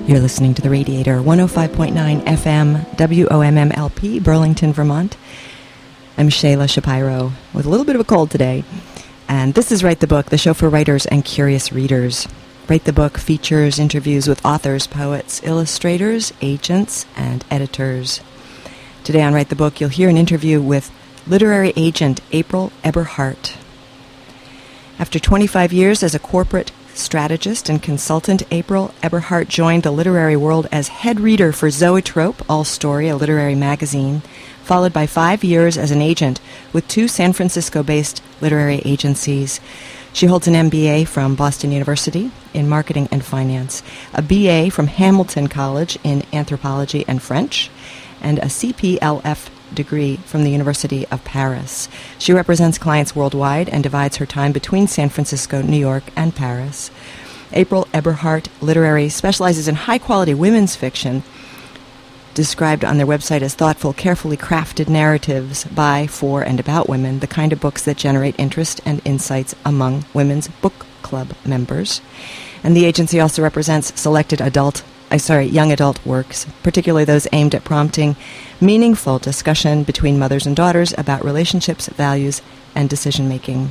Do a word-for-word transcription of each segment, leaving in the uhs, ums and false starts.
You're listening to The Radiator, one oh five point nine F M, W O M M L P, Burlington, Vermont. I'm Shayla Shapiro with a little bit of a cold today. And this is Write the Book, the show for writers and curious readers. Write the Book features interviews with authors, poets, illustrators, agents, and editors. Today on Write the Book, you'll hear an interview with literary agent April Eberhardt. After twenty-five years as a corporate strategist and consultant, April Eberhardt joined the literary world as head reader for Zoetrope, All Story, a literary magazine, followed by five years as an agent with two San Francisco-based literary agencies. She holds an M B A from Boston University in marketing and finance, a B A from Hamilton College in anthropology and French, and a C P L F degree from the University of Paris. She represents clients worldwide and divides her time between San Francisco, New York, and Paris. April Eberhardt Literary specializes in high-quality women's fiction, described on their website as thoughtful, carefully crafted narratives by, for, and about women, the kind of books that generate interest and insights among women's book club members. And the agency also represents selected adult I sorry, young adult works, particularly those aimed at prompting meaningful discussion between mothers and daughters about relationships, values, and decision-making.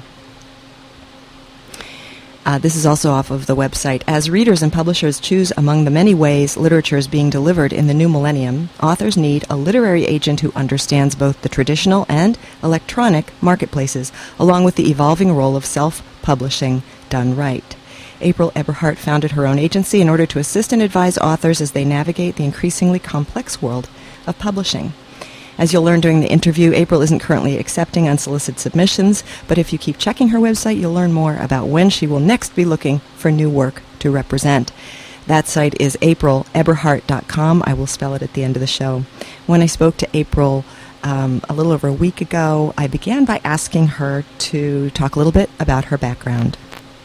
Uh, this is also off of the website. As readers and publishers choose among the many ways literature is being delivered in the new millennium, authors need a literary agent who understands both the traditional and electronic marketplaces, along with the evolving role of self-publishing done right. April Eberhardt founded her own agency in order to assist and advise authors as they navigate the increasingly complex world of publishing. As you'll learn during the interview, April isn't currently accepting unsolicited submissions, but if you keep checking her website, you'll learn more about when she will next be looking for new work to represent. That site is april eberhardt dot com. I will spell it at the end of the show. When I spoke to April um, a little over a week ago, I began by asking her to talk a little bit about her background.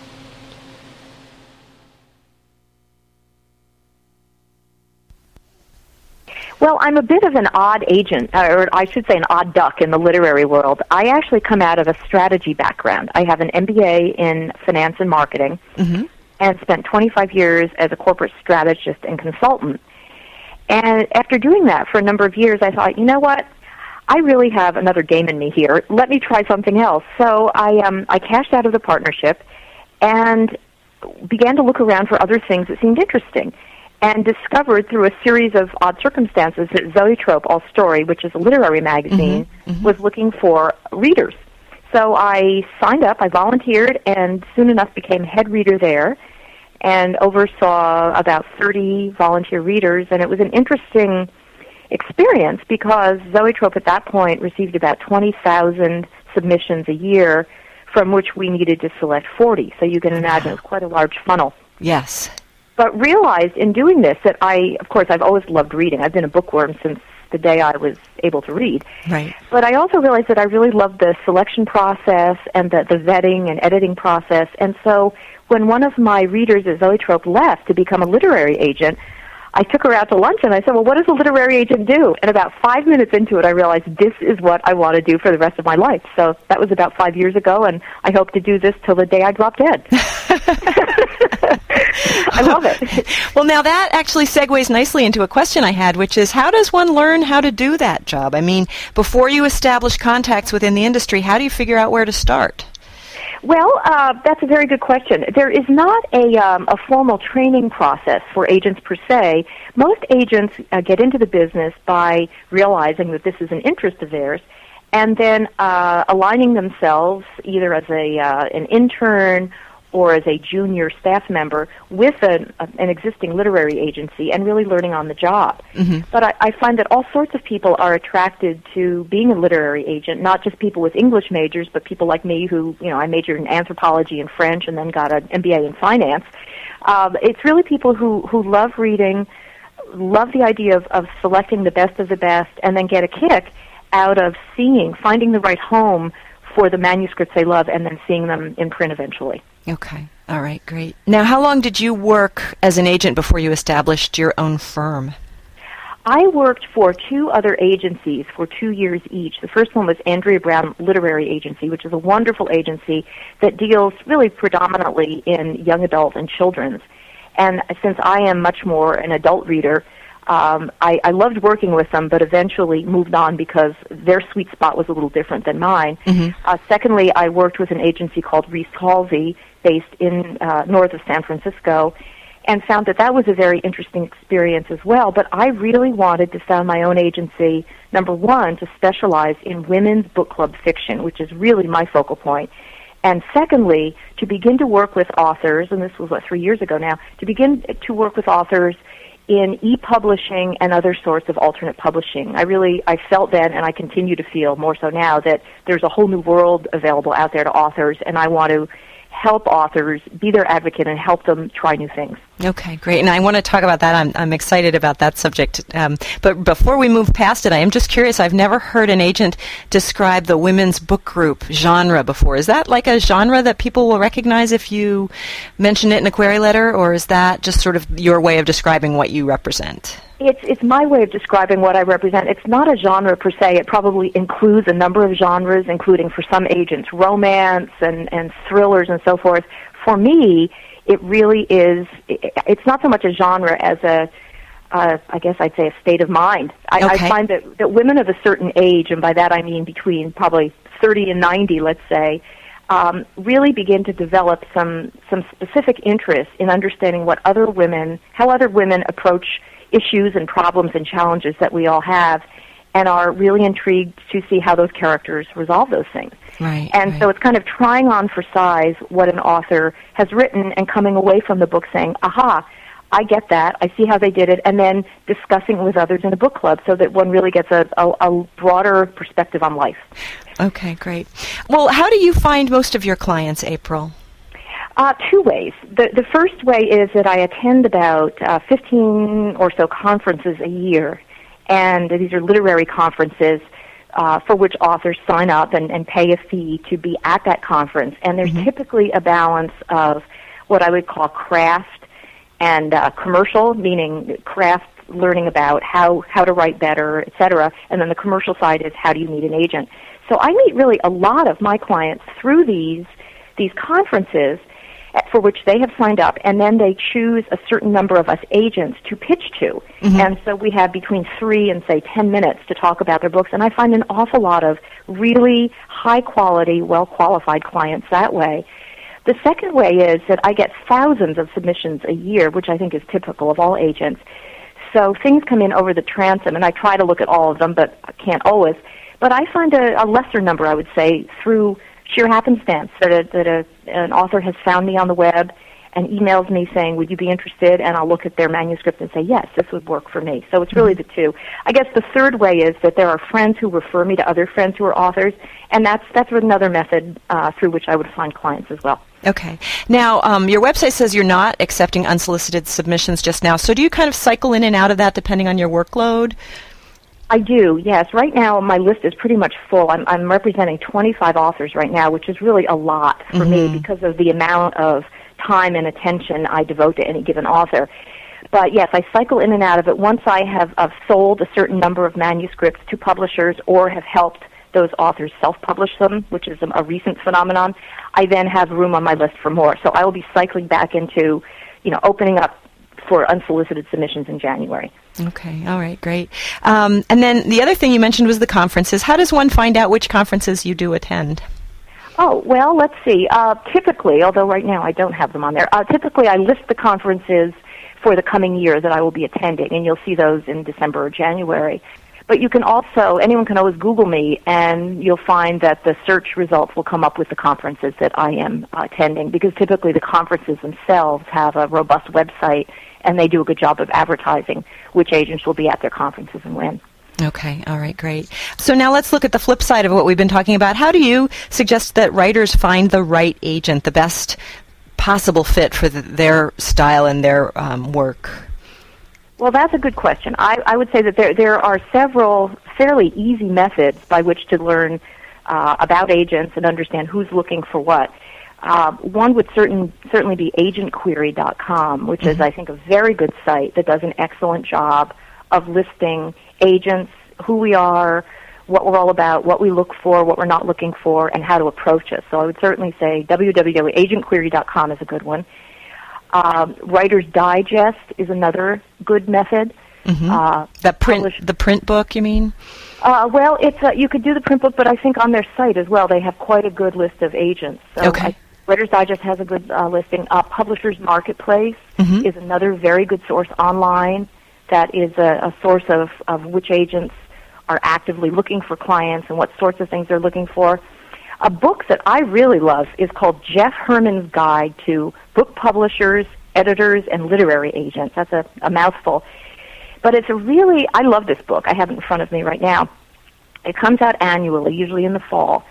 Well, I'm a bit of an odd agent, or I should say an odd duck in the literary world. I actually come out of a strategy background. I have an M B A in finance and marketing, mm-hmm. and spent twenty-five years as a corporate strategist and consultant. And after doing that for a number of years, I thought, you know what? I really have another game in me here. Let me try something else. So I, um, I cashed out of the partnership and began to look around for other things that seemed interesting, and discovered through a series of odd circumstances that Zoetrope, All Story, which is a literary magazine, mm-hmm, mm-hmm. was looking for readers. So I signed up, I volunteered, and soon enough became head reader there and oversaw about thirty volunteer readers. And it was an interesting experience because Zoetrope at that point received about twenty thousand submissions a year, from which we needed to select forty. So you can imagine it was quite a large funnel. Yes. But realized in doing this that I, of course, I've always loved reading. I've been a bookworm since the day I was able to read. Right. But I also realized that I really loved the selection process and the, the vetting and editing process. And so when one of my readers at Zoetrope left to become a literary agent, I took her out to lunch and I said, well, what does a literary agent do? And about five minutes into it, I realized this is what I want to do for the rest of my life. So that was about five years ago, and I hope to do this till the day I drop dead. I love it. Well, now that actually segues nicely into a question I had, which is, how does one learn how to do that job? I mean, before you establish contacts within the industry, how do you figure out where to start? Well, uh, that's a very good question. There is not a, um, a formal training process for agents per se. Most agents uh, get into the business by realizing that this is an interest of theirs, and then uh, aligning themselves either as a uh, an intern or as a junior staff member with an, an existing literary agency and really learning on the job. Mm-hmm. But I, I find that all sorts of people are attracted to being a literary agent, not just people with English majors, but people like me who, you know, I majored in anthropology and French and then got an M B A in finance. Um, it's really people who, who love reading, love the idea of, of selecting the best of the best, and then get a kick out of seeing, finding the right home for the manuscripts they love and then seeing them in print eventually. Okay. All right, great. Now, how long did you work as an agent before you established your own firm? I worked for two other agencies for two years each. The first one was Andrea Brown Literary Agency, which is a wonderful agency that deals really predominantly in young adult and children's. And since I am much more an adult reader, um, I, I loved working with them, but eventually moved on because their sweet spot was a little different than mine. Mm-hmm. Uh, secondly, I worked with an agency called Reese Halsey, based in uh, north of San Francisco, and found that that was a very interesting experience as well. But I really wanted to found my own agency, number one, to specialize in women's book club fiction, which is really my focal point. And secondly, to begin to work with authors, and this was, what, three years ago now, to begin to work with authors in e-publishing and other sorts of alternate publishing. I really, I felt then, and I continue to feel more so now, that there's a whole new world available out there to authors, and I want to help authors, be their advocate, and help them try new things. Okay, great. And I want to talk about that. I'm, I'm excited about that subject. Um, but before we move past it, I am just curious. I've never heard an agent describe the women's book group genre before. Is that like a genre that people will recognize if you mention it in a query letter, or is that just sort of your way of describing what you represent? It's it's my way of describing what I represent. It's not a genre per se. It probably includes a number of genres, including for some agents, romance and, and thrillers and so forth. For me, it really is, it's not so much a genre as a, uh, I guess I'd say a state of mind. I, okay. I find that, that women of a certain age, and by that I mean between probably thirty and ninety, let's say, um, really begin to develop some, some specific interest in understanding what other women, how other women approach issues and problems and challenges that we all have, and are really intrigued to see how those characters resolve those things. Right, and right. so it's kind of trying on for size what an author has written and coming away from the book saying, aha, I get that, I see how they did it, and then discussing it with others in a book club so that one really gets a, a, a broader perspective on life. Okay, great. Well, how do you find most of your clients, April? Uh, two ways. The, the first way is that I attend about uh, fifteen or so conferences a year, and these are literary conferences uh, for which authors sign up and, and pay a fee to be at that conference. And there's mm-hmm. typically a balance of what I would call craft and uh, commercial, meaning craft learning about how, how to write better, et cetera, and then the commercial side is how do you meet an agent. So I meet really a lot of my clients through these these conferences for which they have signed up, and then they choose a certain number of us agents to pitch to. Mm-hmm. And so we have between three and, say, ten minutes to talk about their books, and I find an awful lot of really high-quality, well-qualified clients that way. The second way is that I get thousands of submissions a year, which I think is typical of all agents. So things come in over the transom, and I try to look at all of them, but I can't always. But I find a, a lesser number, I would say, through sheer happenstance, that, a, that a, an author has found me on the web and emails me saying, would you be interested? And I'll look at their manuscript and say, yes, this would work for me. So it's really the two. I guess the third way is that there are friends who refer me to other friends who are authors, and that's that's another method uh, through which I would find clients as well. Okay. Now, um, your website says you're not accepting unsolicited submissions just now. So do you kind of cycle in and out of that depending on your workload? I do, yes. Right now, my list is pretty much full. I'm, I'm representing twenty-five authors right now, which is really a lot for mm-hmm. me because of the amount of time and attention I devote to any given author. But yes, I cycle in and out of it. Once I have uh, sold a certain number of manuscripts to publishers or have helped those authors self-publish them, which is a, a recent phenomenon, I then have room on my list for more. So I will be cycling back into, you know, opening up for unsolicited submissions in January. Okay, all right, great. Um, and then the other thing you mentioned was the conferences. How does one find out which conferences you do attend? Oh, well, let's see. Uh, typically, although right now I don't have them on there, uh, typically I list the conferences for the coming year that I will be attending, and you'll see those in December or January. But you can also, anyone can always Google me, and you'll find that the search results will come up with the conferences that I am uh, attending, because typically the conferences themselves have a robust website, and they do a good job of advertising which agents will be at their conferences and when. Okay, all right, great. So now let's look at the flip side of what we've been talking about. How do you suggest that writers find the right agent, the best possible fit for the, their style and their um, work? Well, that's a good question. I, I would say that there there are several fairly easy methods by which to learn uh, about agents and understand who's looking for what. Uh, one would certain, certainly be agent query dot com, which mm-hmm. is, I think, a very good site that does an excellent job of listing agents, who we are, what we're all about, what we look for, what we're not looking for, and how to approach us. So I would certainly say w w w dot agent query dot com is a good one. Um, Writer's Digest is another good method. Mm-hmm. Uh, the print, publish- the print book, you mean? Uh, well, it's uh, you could do the print book, but I think on their site as well they have quite a good list of agents. So okay. I, Writer's Digest has a good uh, listing. Uh, Publishers Marketplace mm-hmm. is another very good source online that is a, a source of, of which agents are actively looking for clients and what sorts of things they're looking for. A book that I really love is called Jeff Herman's Guide to Book Publishers, Editors, and Literary Agents. That's a, a mouthful. But it's a really, I love this book. I have it in front of me right now. It comes out annually, usually in the fall.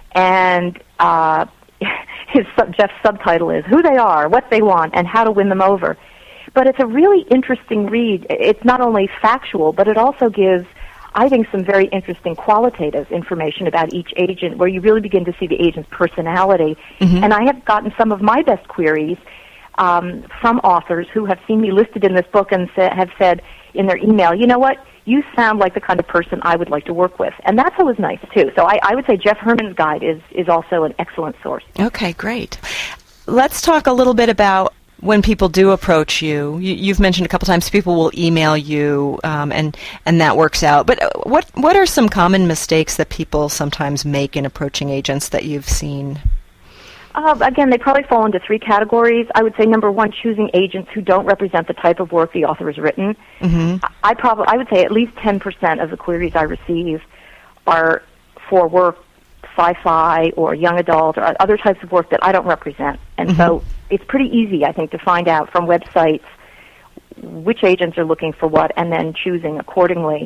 And uh, his Jeff's subtitle is Who They Are, What They Want, and How to Win Them Over. But it's a really interesting read. It's not only factual, but it also gives, I think, some very interesting qualitative information about each agent where you really begin to see the agent's personality. Mm-hmm. And I have gotten some of my best queries um, from authors who have seen me listed in this book and sa- have said in their email, you know what, you sound like the kind of person I would like to work with. And that's always nice, too. So I, I would say Jeff Herman's Guide is, is also an excellent source. Okay, great. Let's talk a little bit about when people do approach you. you you've mentioned a couple times people will email you, um, and, and that works out. But what what are some common mistakes that people sometimes make in approaching agents that you've seen? Uh, again, they probably fall into three categories. I would say number one, choosing agents who don't represent the type of work the author has written. Mm-hmm. I probably, I would say at least ten percent of the queries I receive are for work, sci-fi or young adult or other types of work that I don't represent. And mm-hmm. so it's pretty easy, I think, to find out from websites which agents are looking for what and then choosing accordingly.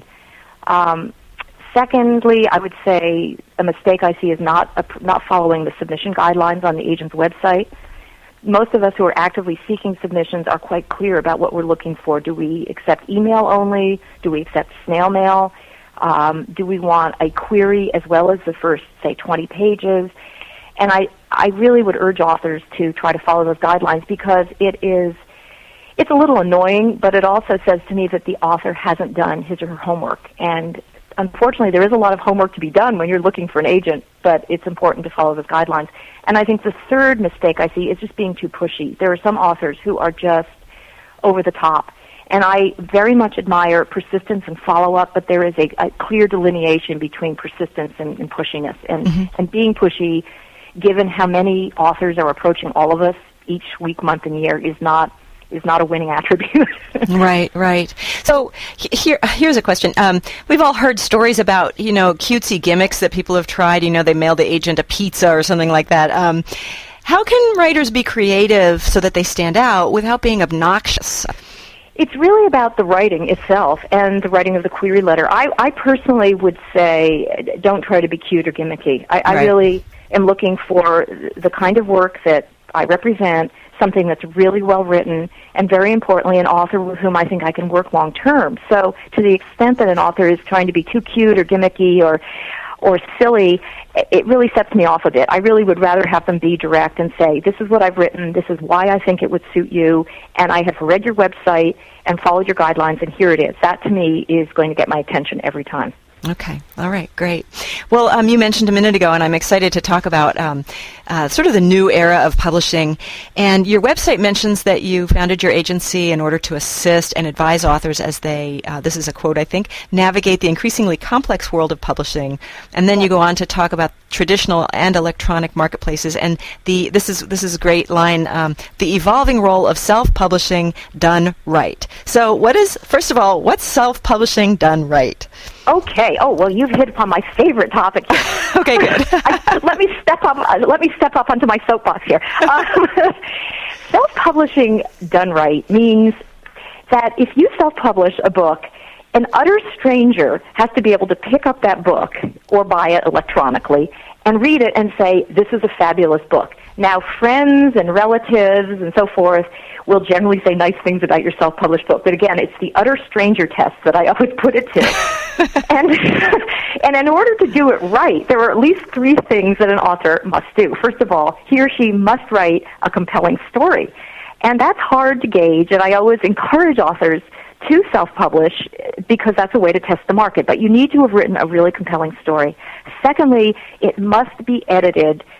Um, Secondly, I would say a mistake I see is not uh, not following the submission guidelines on the agent's website. Most of us who are actively seeking submissions are quite clear about what we're looking for. Do we accept email only? Do we accept snail mail? Um, do we want a query as well as the first, say, twenty pages? And I, I really would urge authors to try to follow those guidelines because it is it's a little annoying, but it also says to me that the author hasn't done his or her homework. And unfortunately, there is a lot of homework to be done when you're looking for an agent, but it's important to follow those guidelines. And I think the third mistake I see is just being too pushy. There are some authors who are just over the top. And I very much admire persistence and follow-up, but there is a, a clear delineation between persistence and, and pushiness. And, mm-hmm. and being pushy, given how many authors are approaching all of us each week, month, and year, is not is not a winning attribute. Right, right. So here, here's a question. Um, we've all heard stories about, you know, cutesy gimmicks that people have tried. You know, they mail the agent a pizza or something like that. Um, how can writers be creative so that they stand out without being obnoxious? It's really about the writing itself and the writing of the query letter. I, I personally would say don't try to be cute or gimmicky. I, I right. really am looking for the kind of work that I represent, something that's really well written, and very importantly, an author with whom I think I can work long term. So to the extent that an author is trying to be too cute or gimmicky or or silly, it really sets me off a bit. I really would rather have them be direct and say, this is what I've written, this is why I think it would suit you, and I have read your website and followed your guidelines, and here it is. That, to me, is going to get my attention every time. Okay. All right. Great. Well, um, you mentioned a minute ago, and I'm excited to talk about um, uh, sort of the new era of publishing. And your website mentions that you founded your agency in order to assist and advise authors as they, uh, this is a quote, I think, navigate the increasingly complex world of publishing. And then you go on to talk about traditional and electronic marketplaces. And the this is this is a great line, um, the evolving role of self-publishing done right. So what is, first of all, what's self-publishing done right? Okay. Oh, well, you've hit upon my favorite topic here. Okay, good. I, let me step up. Uh, let me step up onto my soapbox here. Um, self-publishing done right means that if you self-publish a book, an utter stranger has to be able to pick up that book or buy it electronically and read it and say, this is a fabulous book. Now, friends and relatives and so forth will generally say nice things about your self-published book. But again, it's the utter stranger test that I always put it to. and, and in order to do it right, there are at least three things that an author must do. First of all, he or she must write a compelling story. And that's hard to gauge, and I always encourage authors to self-publish because that's a way to test the market. But you need to have written a really compelling story. Secondly, it must be edited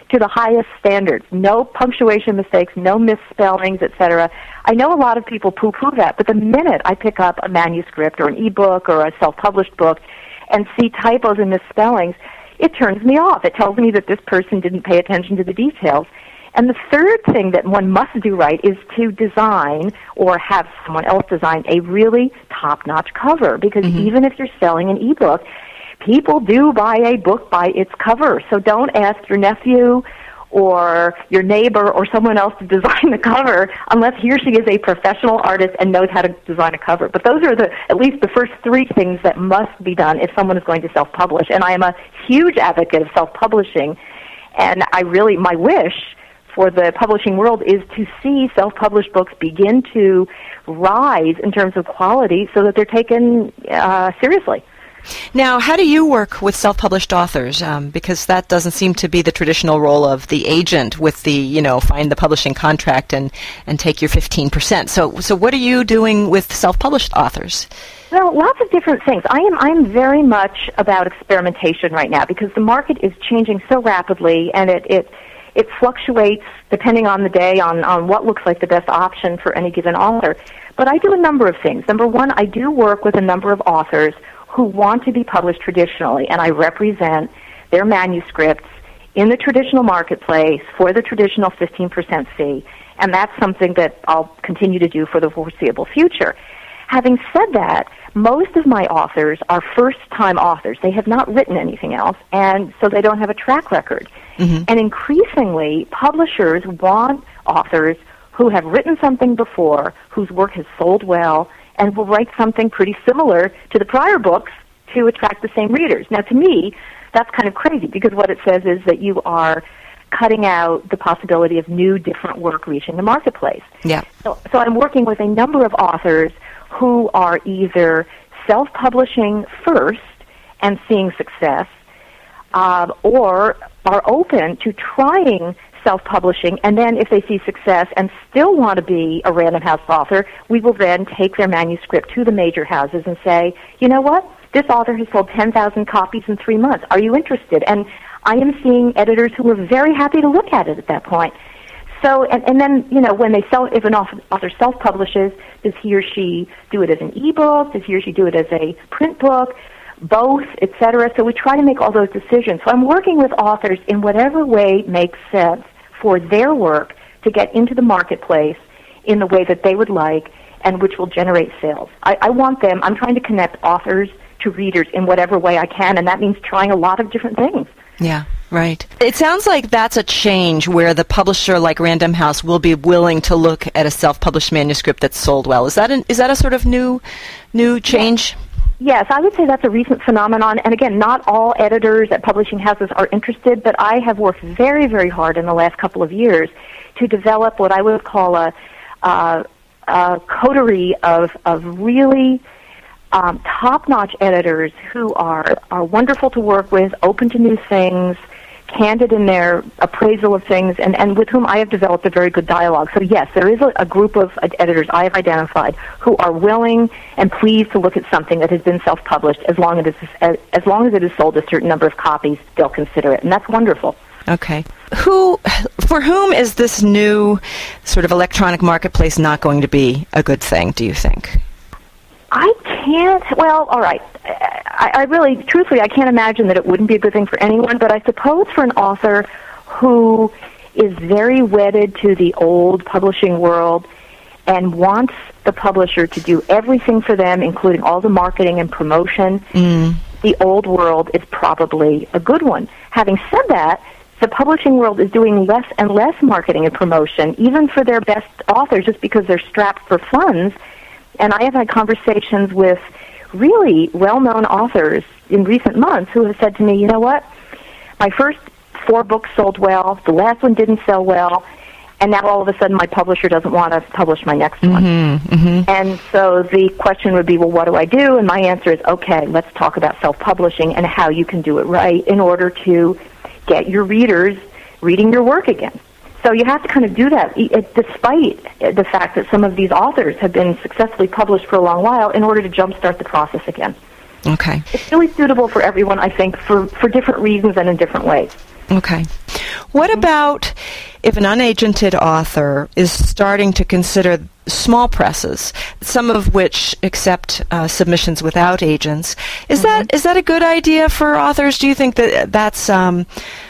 to the highest standards. No punctuation mistakes, no misspellings, et cetera. I know a lot of people poo-poo that, but the minute I pick up a manuscript or an ebook or a self-published book and see typos and misspellings, it turns me off. It tells me that this person didn't pay attention to the details. And the third thing that one must do right is to design or have someone else design a really top-notch cover, because mm-hmm. even if you're selling an ebook, people do buy a book by its cover. So don't ask your nephew or your neighbor or someone else to design the cover unless he or she is a professional artist and knows how to design a cover. But those are the at least the first three things that must be done if someone is going to self-publish. And I am a huge advocate of self-publishing, and I really, my wish for the publishing world is to see self-published books begin to rise in terms of quality so that they're taken uh, seriously. Now, how do you work with self-published authors? Um, because that doesn't seem to be the traditional role of the agent with the, you know, find the publishing contract and, and take your fifteen percent. So, so what are you doing with self-published authors? Well, lots of different things. I am I'm very much about experimentation right now because the market is changing so rapidly, and it, it It fluctuates depending on the day, on, on what looks like the best option for any given author. But I do a number of things. Number one, I do work with a number of authors who want to be published traditionally, and I represent their manuscripts in the traditional marketplace for the traditional fifteen percent fee, and that's something that I'll continue to do for the foreseeable future. Having said that, most of my authors are first-time authors. They have not written anything else, and so they don't have a track record. Mm-hmm. And increasingly, publishers want authors who have written something before, whose work has sold well, and will write something pretty similar to the prior books to attract the same readers. Now, to me, that's kind of crazy, because what it says is that you are cutting out the possibility of new, different work reaching the marketplace. Yeah. So, so I'm working with a number of authors who are either self-publishing first and seeing success, uh, or are open to trying self-publishing, and then if they see success and still want to be a Random House author, we will then take their manuscript to the major houses and say, you know what, this author has sold ten thousand copies in three months. Are you interested? And I am seeing editors who are very happy to look at it at that point. So, and, and then, you know, when they sell, if an author self-publishes, does he or she do it as an ebook? Does he or she do it as a print book? Both, et cetera. So we try to make all those decisions. So I'm working with authors in whatever way makes sense for their work to get into the marketplace in the way that they would like and which will generate sales. I, I want them, I'm trying to connect authors to readers in whatever way I can, and that means trying a lot of different things. Yeah, right. It sounds like that's a change where the publisher like Random House will be willing to look at a self-published manuscript that's sold well. Is that an, is that a sort of new new change? Yeah. Yes, I would say that's a recent phenomenon. And again, not all editors at publishing houses are interested, but I have worked very, very hard in the last couple of years to develop what I would call a, uh, a coterie of, of really um, top-notch editors who are, are wonderful to work with, open to new things, candid in their appraisal of things, and, and with whom I have developed a very good dialogue. So yes, there is a, a group of editors I have identified who are willing and pleased to look at something that has been self-published as long as it is, as, as long as it has sold a certain number of copies, they'll consider it, and that's wonderful. Okay. Who, for whom is this new sort of electronic marketplace not going to be a good thing, do you think? I can't, well, all right. I, I really, truthfully, I can't imagine that it wouldn't be a good thing for anyone, but I suppose for an author who is very wedded to the old publishing world and wants the publisher to do everything for them, including all the marketing and promotion, mm. the old world is probably a good one. Having said that, the publishing world is doing less and less marketing and promotion, even for their best authors, just because they're strapped for funds. And I have had conversations with really well-known authors in recent months who have said to me, you know what, my first four books sold well, the last one didn't sell well, and now all of a sudden my publisher doesn't want to publish my next mm-hmm, one. Mm-hmm. And so the question would be, well, what do I do? And my answer is, okay, let's talk about self-publishing and how you can do it right in order to get your readers reading your work again. So you have to kind of do that, despite the fact that some of these authors have been successfully published for a long while, in order to jumpstart the process again. Okay. It's really suitable for everyone, I think, for, for different reasons and in different ways. Okay. What about if an unagented author is starting to consider small presses, some of which accept uh, submissions without agents? Is mm-hmm. that is that a good idea for authors? Do you think that that's um,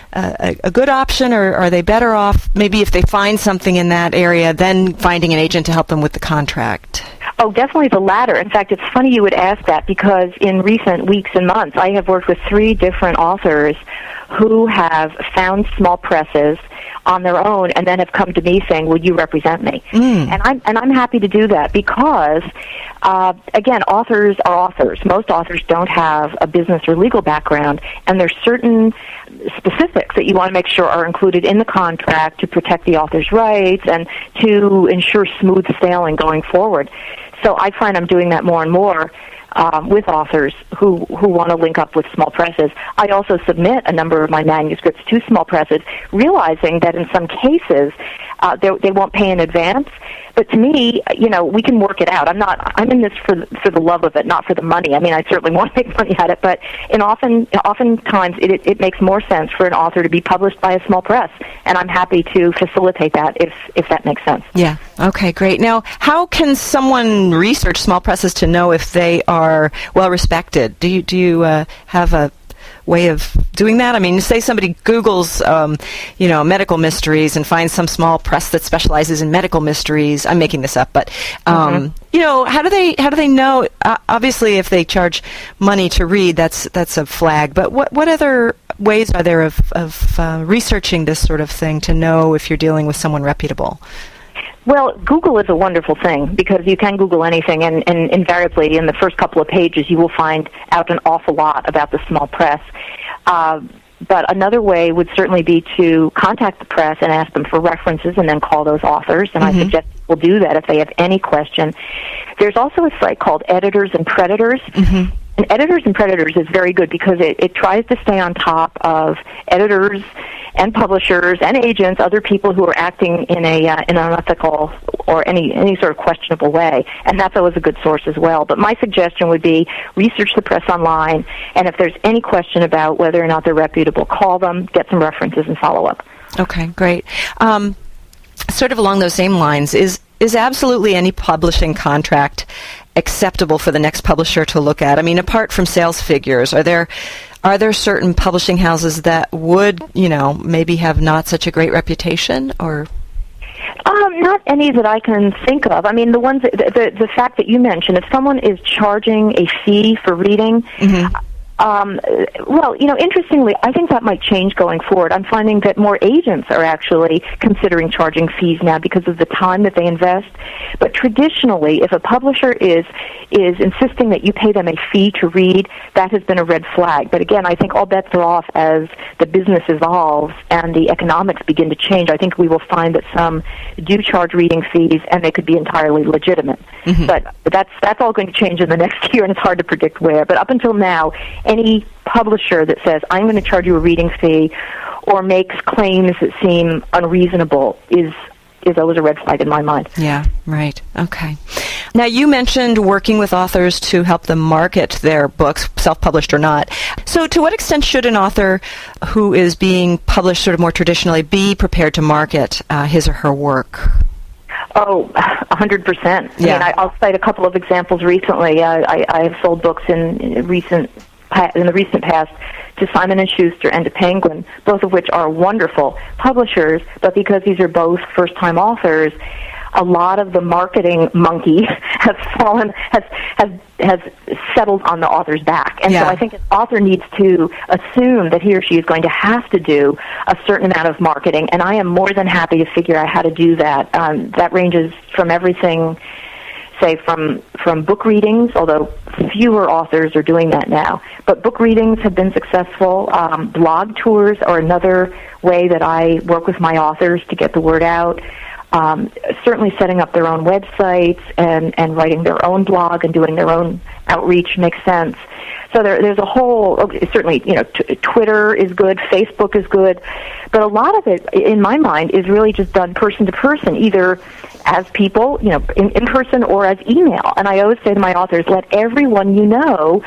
a, a good option, or are they better off maybe if they find something in that area, then finding an agent to help them with the contract? Oh, definitely the latter. In fact, it's funny you would ask that, because in recent weeks and months, I have worked with three different authors who have found small presses on their own and then have come to me saying, will you represent me? Mm. And I'm and I'm happy to do that because, uh, again, authors are authors. Most authors don't have a business or legal background, and there's certain specifics that you want to make sure are included in the contract to protect the author's rights and to ensure smooth sailing going forward. So I find I'm doing that more and more um, with authors who, who want to link up with small presses. I also submit a number of my manuscripts to small presses, realizing that in some cases uh, they, they won't pay in advance. But to me, you know, we can work it out. I'm not. I'm in this for the, for the love of it, not for the money. I mean, I certainly want to make money at it, but in often, oftentimes, it, it, it makes more sense for an author to be published by a small press, and I'm happy to facilitate that if if that makes sense. Yeah. Okay. Great. Now, how can someone research small presses to know if they are well respected? Do you do you uh, have a way of doing that? I mean, say somebody Googles, um, you know, medical mysteries and finds some small press that specializes in medical mysteries. I'm making this up, but um, mm-hmm. you know, how do they how do they know? Uh, obviously, if they charge money to read, that's that's a flag. But what what other ways are there of of uh, researching this sort of thing to know if you're dealing with someone reputable? Well, Google is a wonderful thing because you can Google anything, and, and invariably in the first couple of pages you will find out an awful lot about the small press. Uh, but another way would certainly be to contact the press and ask them for references and then call those authors, and mm-hmm. I suggest people do that if they have any question. There's also a site called Editors and Predators. Mm-hmm. And Editors and Predators is very good because it, it tries to stay on top of editors and publishers and agents, other people who are acting in a uh, in an unethical or any any sort of questionable way, and that's always a good source as well. But my suggestion would be research the press online, and if there's any question about whether or not they're reputable, call them, get some references, and follow up. Okay, great. Um, sort of along those same lines, is is absolutely any publishing contract acceptable for the next publisher to look at? I mean, apart from sales figures, are there are there certain publishing houses that would, you know, maybe have not such a great reputation, or? Um, not any that I can think of. I mean, the ones that, the the fact that you mentioned, if someone is charging a fee for reading. Mm-hmm. Um, well, you know, interestingly, I think that might change going forward. I'm finding that more agents are actually considering charging fees now because of the time that they invest. But traditionally, if a publisher is is insisting that you pay them a fee to read, that has been a red flag. But again, I think all bets are off as the business evolves and the economics begin to change. I think we will find that some do charge reading fees, and they could be entirely legitimate. Mm-hmm. But that's that's all going to change in the next year, and it's hard to predict where. But up until now, any publisher that says, I'm going to charge you a reading fee or makes claims that seem unreasonable is is always a red flag in my mind. Yeah, right. Okay. Now, you mentioned working with authors to help them market their books, self-published or not. So to what extent should an author who is being published sort of more traditionally be prepared to market uh, his or her work? Oh, one hundred percent. Yeah. I mean, I, I'll cite a couple of examples recently. Uh, I, I have sold books in, in recent in the recent past to Simon and Schuster and to Penguin, both of which are wonderful publishers, but because these are both first-time authors, a lot of the marketing monkey has fallen, has has has settled on the author's back. And yeah. so I think an author needs to assume that he or she is going to have to do a certain amount of marketing, and I am more than happy to figure out how to do that. Um, that ranges from everything, say, from from book readings, although fewer authors are doing that now. But book readings have been successful. Um, blog tours are another way that I work with my authors to get the word out. Um, certainly setting up their own websites and, and writing their own blog and doing their own outreach makes sense. So there, there's a whole, certainly, you know, t- Twitter is good, Facebook is good, but a lot of it, in my mind, is really just done person to person, either as people, you know, in, in person or as email. And I always say to my authors, let everyone you know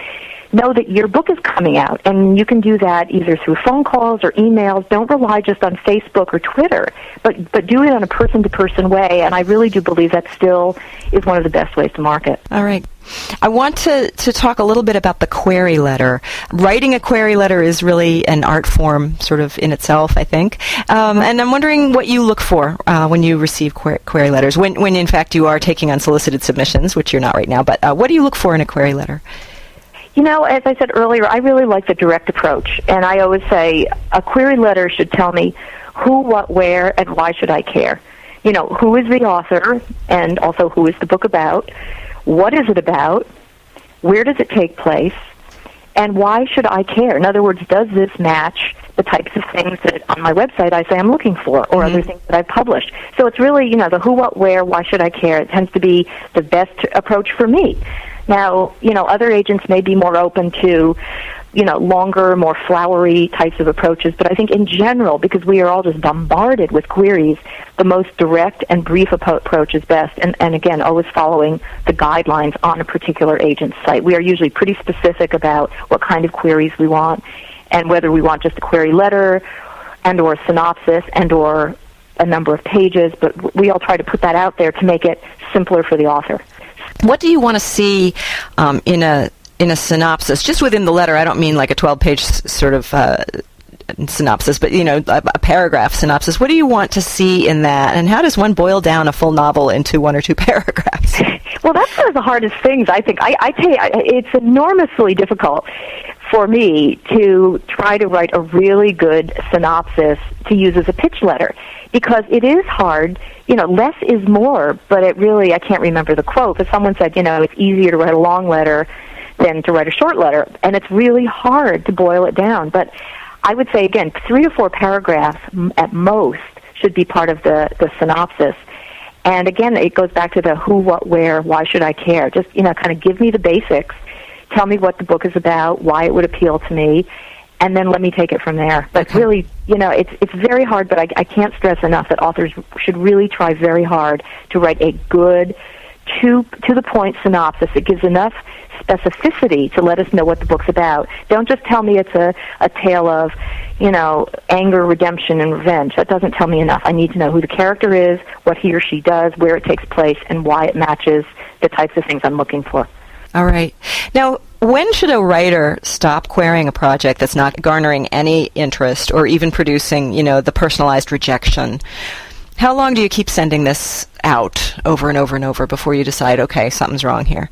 know that your book is coming out, and you can do that either through phone calls or emails. Don't rely just on Facebook or Twitter, but but do it in a person-to-person way, and I really do believe that still is one of the best ways to market. All right. I want to, to talk a little bit about the query letter. Writing a query letter is really an art form sort of in itself, I think. Um, and I'm wondering what you look for uh, when you receive query, query letters, when, when in fact you are taking unsolicited submissions, which you're not right now. But uh, what do you look for in a query letter? You know, as I said earlier, I really like the direct approach. And I always say a query letter should tell me who, what, where, and why should I care. You know, who is the author, and also who is the book about? What is it about? Where does it take place? And why should I care? In other words, does this match the types of things that on my website I say I'm looking for, or mm-hmm. other things that I've published? So it's really, you know, the who, what, where, why should I care? It tends to be the best approach for me. Now, you know, other agents may be more open to, you know, longer, more flowery types of approaches, but I think in general, because we are all just bombarded with queries, the most direct and brief approach is best, and, and again, always following the guidelines on a particular agent's site. We are usually pretty specific about what kind of queries we want, and whether we want just a query letter, and or a synopsis, and or a number of pages, but we all try to put that out there to make it simpler for the author. What do you want to see um, in a in a synopsis, just within the letter? I don't mean like a twelve-page s- sort of uh, synopsis, but, you know, a, a paragraph synopsis. What do you want to see in that, and how does one boil down a full novel into one or two paragraphs? Well, that's one of the hardest things, I think. I, I tell you, it's enormously difficult for me to try to write a really good synopsis to use as a pitch letter, because it is hard. You know, less is more, but it really, I can't remember the quote, but someone said, you know, it's easier to write a long letter than to write a short letter, and it's really hard to boil it down. But I would say, again, three to four paragraphs at most should be part of the, the synopsis. And again, it goes back to the who, what, where, why should I care? Just, you know, kind of give me the basics, tell me what the book is about, why it would appeal to me, and then let me take it from there. But okay. really, you know, it's it's very hard, but I, I can't stress enough that authors should really try very hard to write a good, to to the point synopsis. It gives enough specificity to let us know what the book's about. Don't just tell me it's a, a tale of, you know, anger, redemption, and revenge. That doesn't tell me enough. I need to know who the character is, what he or she does, where it takes place, and why it matches the types of things I'm looking for. All right. Now, when should a writer stop querying a project that's not garnering any interest or even producing, you know, the personalized rejection? How long do you keep sending this out over and over and over before you decide, okay, something's wrong here?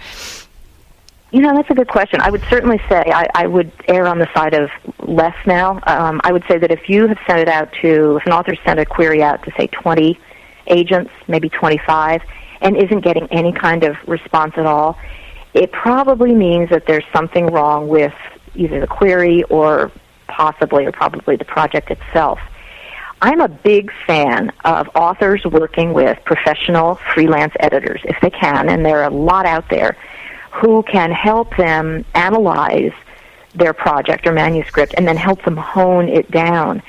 You know, that's a good question. I would certainly say I, I would err on the side of less now. Um, I would say that if you have sent it out to, if an author sent a query out to, say, twenty agents, maybe twenty-five, and isn't getting any kind of response at all, it probably means that there's something wrong with either the query or possibly or probably the project itself. I'm a big fan of authors working with professional freelance editors, if they can, and there are a lot out there, who can help them analyze their project or manuscript and then help them hone it down.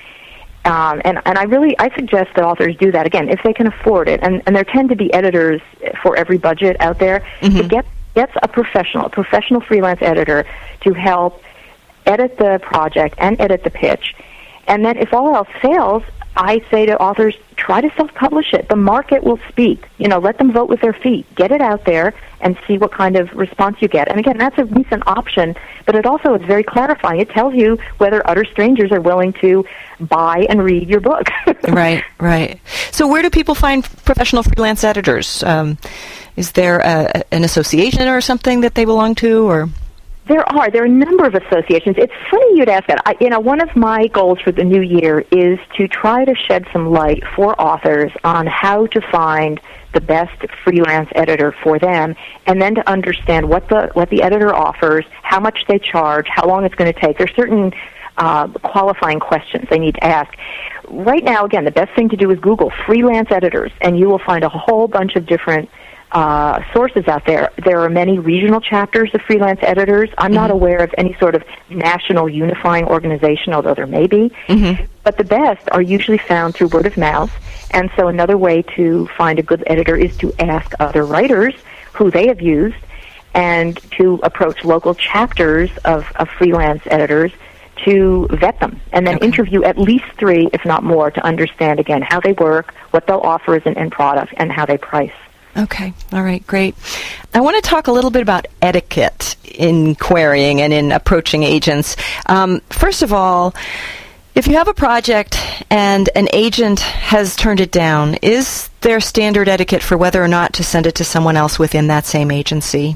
Um, and, and I really, I suggest that authors do that, again, if they can afford it. And, and there tend to be editors for every budget out there. Mm-hmm. To get gets a professional, a professional freelance editor to help edit the project and edit the pitch. And then if all else fails, I say to authors, try to self-publish it. The market will speak. You know, let them vote with their feet. Get it out there and see what kind of response you get. And again, that's a recent option, but it also is very clarifying. It tells you whether utter strangers are willing to buy and read your book. Right, right. So where do people find professional freelance editors? Um, is there a, an association or something that they belong to, or...? There are. There are a number of associations. It's funny you'd ask that. I, you know, one of my goals for the new year is to try to shed some light for authors on how to find the best freelance editor for them, and then to understand what the what the editor offers, how much they charge, how long it's going to take. There's certain uh, qualifying questions they need to ask. Right now, again, the best thing to do is Google freelance editors, and you will find a whole bunch of different Uh, sources out there. There are many regional chapters of freelance editors. I'm mm-hmm. not aware of any sort of national unifying organization, although there may be. Mm-hmm. But the best are usually found through word of mouth. And so another way to find a good editor is to ask other writers who they have used and to approach local chapters of, of freelance editors to vet them, and then okay. interview at least three, if not more, to understand, again, how they work, what they'll offer as an end product, and how they price. Okay. All right. Great. I want to talk a little bit about etiquette in querying and in approaching agents. Um, first of all, if you have a project and an agent has turned it down, is there standard etiquette for whether or not to send it to someone else within that same agency?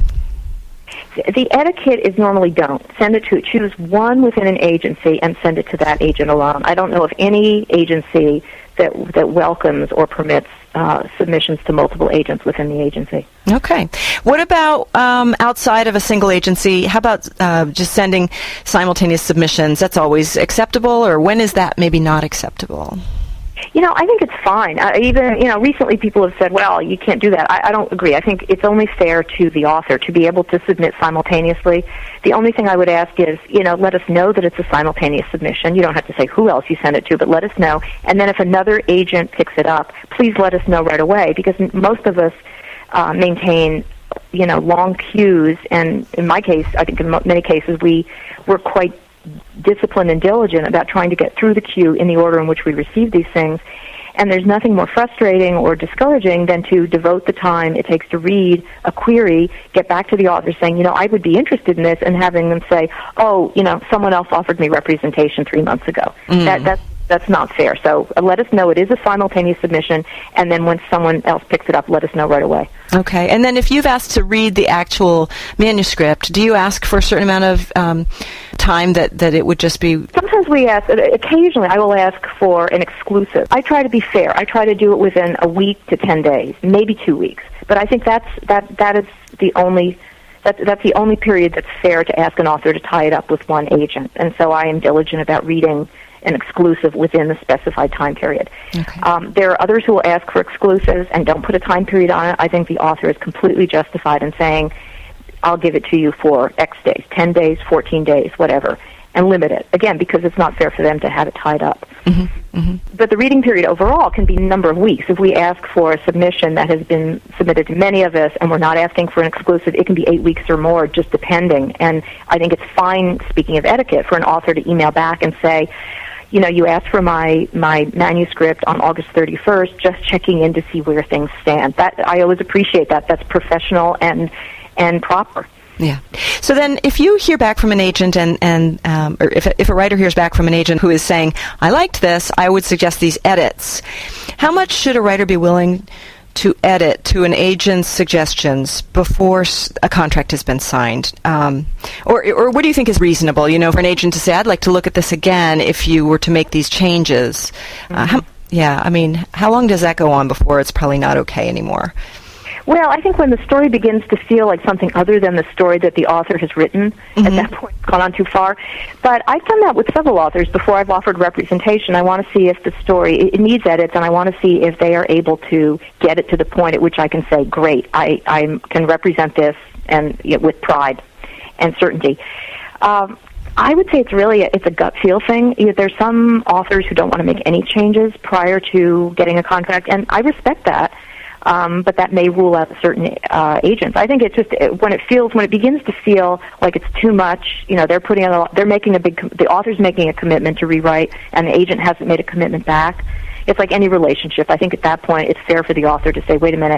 The etiquette is normally don't. Send it to, choose one within an agency and send it to that agent alone. I don't know of any agency that that welcomes or permits uh, submissions to multiple agents within the agency. Okay. What about um, outside of a single agency? How about uh, just sending simultaneous submissions? That's always acceptable, or when is that maybe not acceptable? You know, I think it's fine. Uh, even, you know, recently people have said, well, you can't do that. I, I don't agree. I think it's only fair to the author to be able to submit simultaneously. The only thing I would ask is, you know, let us know that it's a simultaneous submission. You don't have to say who else you send it to, but let us know. And then if another agent picks it up, please let us know right away, because m- most of us uh, maintain, you know, long queues. And in my case, I think in mo- many cases, we were quite disciplined and diligent about trying to get through the queue in the order in which we receive these things. And there's nothing more frustrating or discouraging than to devote the time it takes to read a query, get back to the author saying, you know, I would be interested in this, and having them say, oh, you know, someone else offered me representation three months ago. Mm. That, that's That's not fair. So uh, let us know it is a simultaneous submission, and then when someone else picks it up, let us know right away. Okay. And then if you've asked to read the actual manuscript, do you ask for a certain amount of um, time that, that it would just be... Sometimes we ask, occasionally I will ask for an exclusive. I try to be fair. I try to do it within a week to ten days, maybe two weeks. But I think that's that that is the only... That's, that's the only period that's fair to ask an author to tie it up with one agent. And so I am diligent about reading an exclusive within the specified time period. Okay. Um, there are others who will ask for exclusives and don't put a time period on it. I think the author is completely justified in saying, I'll give it to you for X days, ten days, fourteen days, whatever, and limit it. Again, because it's not fair for them to have it tied up. Mm-hmm. Mm-hmm. But the reading period overall can be a number of weeks. If we ask for a submission that has been submitted to many of us and we're not asking for an exclusive, it can be eight weeks or more, just depending. And I think it's fine, speaking of etiquette, for an author to email back and say, you know, you asked for my, my manuscript on August thirty-first, just checking in to see where things stand. That I always appreciate that. That's professional and and proper. Yeah. So then if you hear back from an agent and, and um, or if, if a writer hears back from an agent who is saying, I liked this, I would suggest these edits, how much should a writer be willing to edit to an agent's suggestions before a contract has been signed? Um, or, or what do you think is reasonable, you know, for an agent to say, I'd like to look at this again if you were to make these changes? Mm-hmm. Uh, how, yeah, I mean, how long does that go on before it's probably not okay anymore? Well, I think when the story begins to feel like something other than the story that the author has written, mm-hmm. at that point it's gone on too far. But I've done that with several authors before I've offered representation. I want to see if the story, it needs edits, and I want to see if they are able to get it to the point at which I can say, great, I, I can represent this and you know, with pride and certainty. Um, I would say it's really a, it's a gut feel thing. There's some authors who don't want to make any changes prior to getting a contract, and I respect that. Um, but that may rule out certain uh, agents. I think it's just it, when it feels when it begins to feel like it's too much. You know, they're putting on a, they're making a big the author's making a commitment to rewrite, and the agent hasn't made a commitment back. It's like any relationship. I think at that point it's fair for the author to say, wait a minute,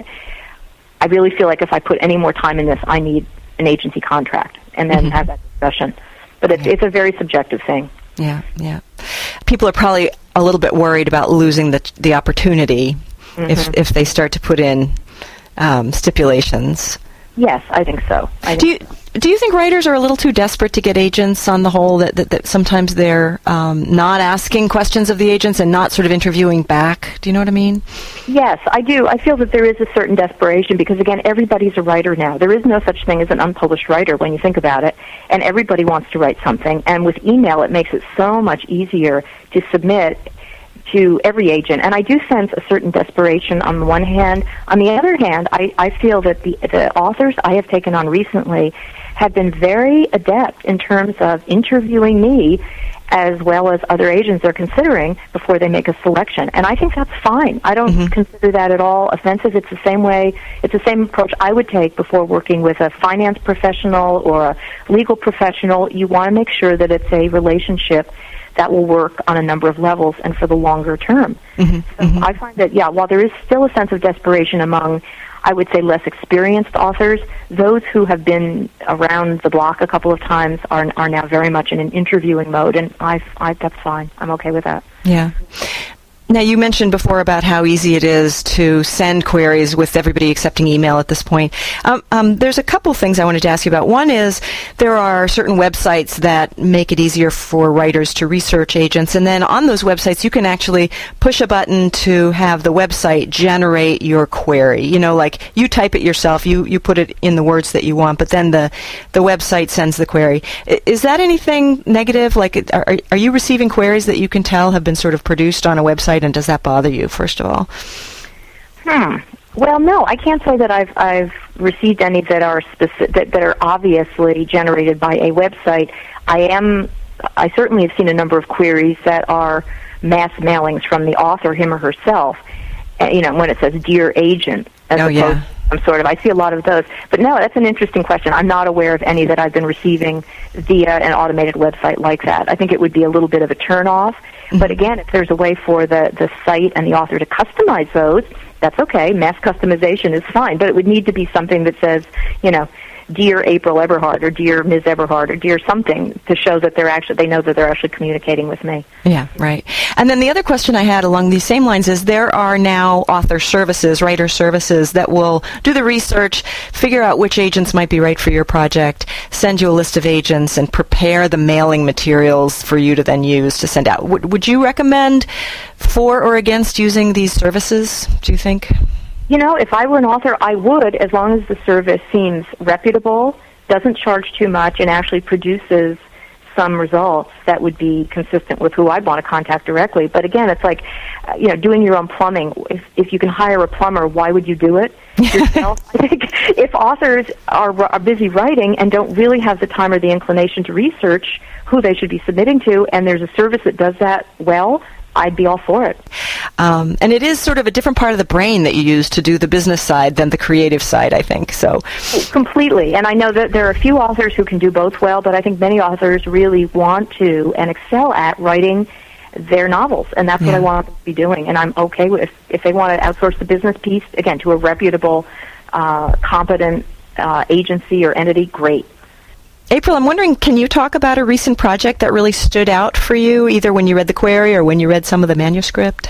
I really feel like if I put any more time in this, I need an agency contract, and then mm-hmm. have that discussion. But it's it's a very subjective thing. Yeah, yeah. People are probably a little bit worried about losing the the opportunity. Mm-hmm. If if they start to put in um, stipulations. Yes, I think so. I do you think so. do you think writers are a little too desperate to get agents on the whole, that, that, that sometimes they're um, not asking questions of the agents and not sort of interviewing back? Do you know what I mean? Yes, I do. I feel that there is a certain desperation because, again, everybody's a writer now. There is no such thing as an unpublished writer when you think about it, and everybody wants to write something. And with email, it makes it so much easier to submit to every agent. And I do sense a certain desperation on the one hand. On the other hand, I, I feel that the, the authors I have taken on recently have been very adept in terms of interviewing me as well as other agents they're considering before they make a selection. And I think that's fine. I don't mm-hmm. consider that at all offensive. It's the same way, it's the same approach I would take before working with a finance professional or a legal professional. You want to make sure that it's a relationship that will work on a number of levels and for the longer term. Mm-hmm. So mm-hmm. I find that, yeah, while there is still a sense of desperation among, I would say, less experienced authors, those who have been around the block a couple of times are are now very much in an interviewing mode, and I, I that's fine. I'm okay with that. Yeah. Now, you mentioned before about how easy it is to send queries with everybody accepting email at this point. Um, um, there's a couple things I wanted to ask you about. One is there are certain websites that make it easier for writers to research agents, and then on those websites you can actually push a button to have the website generate your query. You know, like you type it yourself, you, you put it in the words that you want, but then the, the website sends the query. Is that anything negative? Like, are, are you receiving queries that you can tell have been sort of produced on a website? And does that bother you, first of all? Hmm. Well, no, I can't say that I've I've received any that are specific, that, that are obviously generated by a website. I am. I certainly have seen a number of queries that are mass mailings from the author, him or herself. Uh, you know, when it says "Dear Agent," as oh, opposed yeah. to some sort of. I see a lot of those. But no, that's an interesting question. I'm not aware of any that I've been receiving via an automated website like that. I think it would be a little bit of a turn-off. But again, if there's a way for the, the site and the author to customize those, that's okay. Mass customization is fine. But it would need to be something that says, you know, Dear April Eberhard or Dear Miz Eberhard or Dear something to show that they're actually, they know that they're actually communicating with me. Yeah, right. And then the other question I had along these same lines is there are now author services, writer services that will do the research, figure out which agents might be right for your project, send you a list of agents, and prepare the mailing materials for you to then use to send out. W- would you recommend for or against using these services, do you think? You know, if I were an author, I would, as long as the service seems reputable, doesn't charge too much, and actually produces some results that would be consistent with who I'd want to contact directly. But again, it's like, uh, you know, doing your own plumbing. If, if you can hire a plumber, why would you do it yourself? I think if authors are, are busy writing and don't really have the time or the inclination to research who they should be submitting to, and there's a service that does that well, I'd be all for it. Um, and it is sort of a different part of the brain that you use to do the business side than the creative side, I think. So completely. And I know that there are a few authors who can do both well, but I think many authors really want to and excel at writing their novels, and that's yeah. what I want them to be doing. And I'm okay with if, if they want to outsource the business piece, again, to a reputable, uh, competent uh, agency or entity, great. April, I'm wondering, can you talk about a recent project that really stood out for you, either when you read the query or when you read some of the manuscript?